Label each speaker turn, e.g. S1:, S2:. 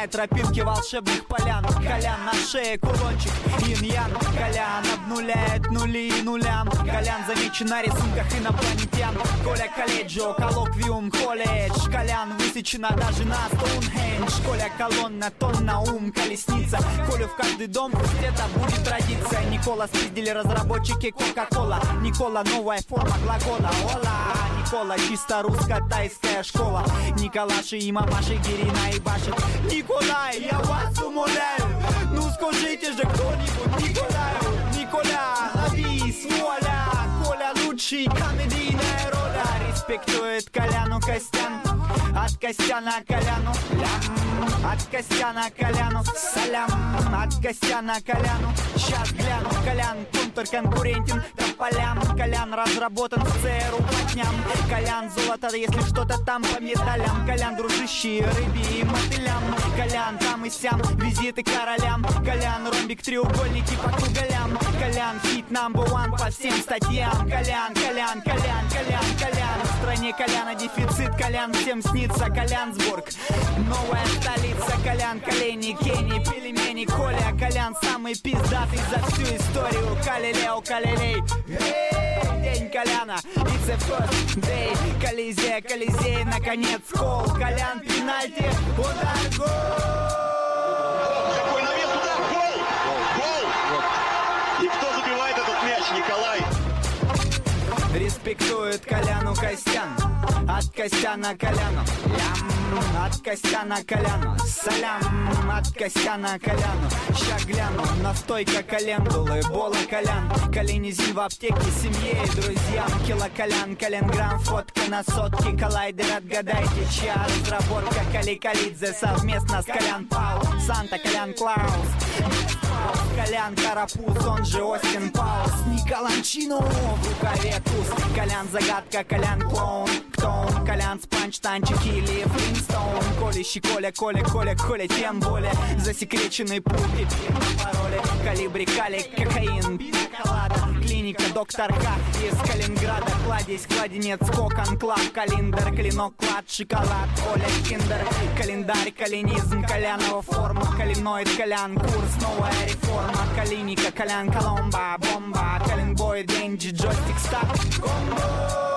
S1: знает тропинки волшебных полян. Колян на шее кулончик, инь-ян. Колян обнуляет нули и нулям. Колян замечен на рисунках инопланетян. Коля колледжо, коллоквиум, колледж. Колян высечена даже на Стоунхендж. Коля колонна, тонна ум, колесница. Колю в каждый дом, пусть это будет традиция. Никола спиздили разработчики Кока-Кола. Никола новая форма глагола. Ола, Никола чисто русско-тайская школа. Николаши и мамаши Гирина и башит. Николай, я вас умоляю, ну скажите же кто-нибудь Николаю. Николя, лови, воля. Коля лучший, комедийная роля. Респектует Коляну Костян. От Костяна Коляну лям. От Костяна Коляну салям. От Костяна Коляну щас гляну. Колян конкурентен тополям. Колян разработан в ЦРУ по дням. Колян золото, если что-то там по медалям. Колян дружище рыбе и мотылям. Колян там и сям, визиты королям. Колян ромбик, треугольники по круголям. Колян хит number one по всем статьям. Колян, Колян, Колян, Колян, Колян. В стране Коляна дефицит, Колян всем снится. Колянсбург, новая столица. Колян, колени, Кенни, пельмени, Коля. Колян самый пиздатый за всю историю. Калилео, Калилей, день Коляна, it's a first day. Колизей, Колизей, наконец гол. Колян, пенальти, удар, гол.
S2: Какой навес, удар, гол! Гол! И кто забивает этот мяч, Николай?
S1: Респектует Коляну Костян. От Костяна Коляну лям. От Костяна Коляну салям. От Костяна Коляну ща гляну. Настойка календулы, бола Колян. Коленизин в аптеке семье и друзьям. Кило Колян, Калинграм, фотка на сотке. Коллайдер, отгадайте, чья разработка. Кали Калидзе совместно с Колян Пау. Санта Колян Клаус. Колян Карапуз, он же Остин Паус. Николанчино в рукаве туз. Колян загадка, Колян клоун. Кто он? Колян спанч, танчик или Флинстоун. Колющий Коля, Коля, Коля, Коля, тем более засекреченный пульт на пароле. Калибри, кали, кокаин, пинаколада. Клиника, доктор К из Калининграда. Кладезь, кладенец, кокон, клад, калиндер, клинок, клад, шоколад, Коля, киндер. Календарь, калинизм, Колянова форма. Калиноид, Колян, курс, новая реформа. Калиника, Колян, Коломба, бомба. Калинбой, деньги, джойстик, старт, комбо.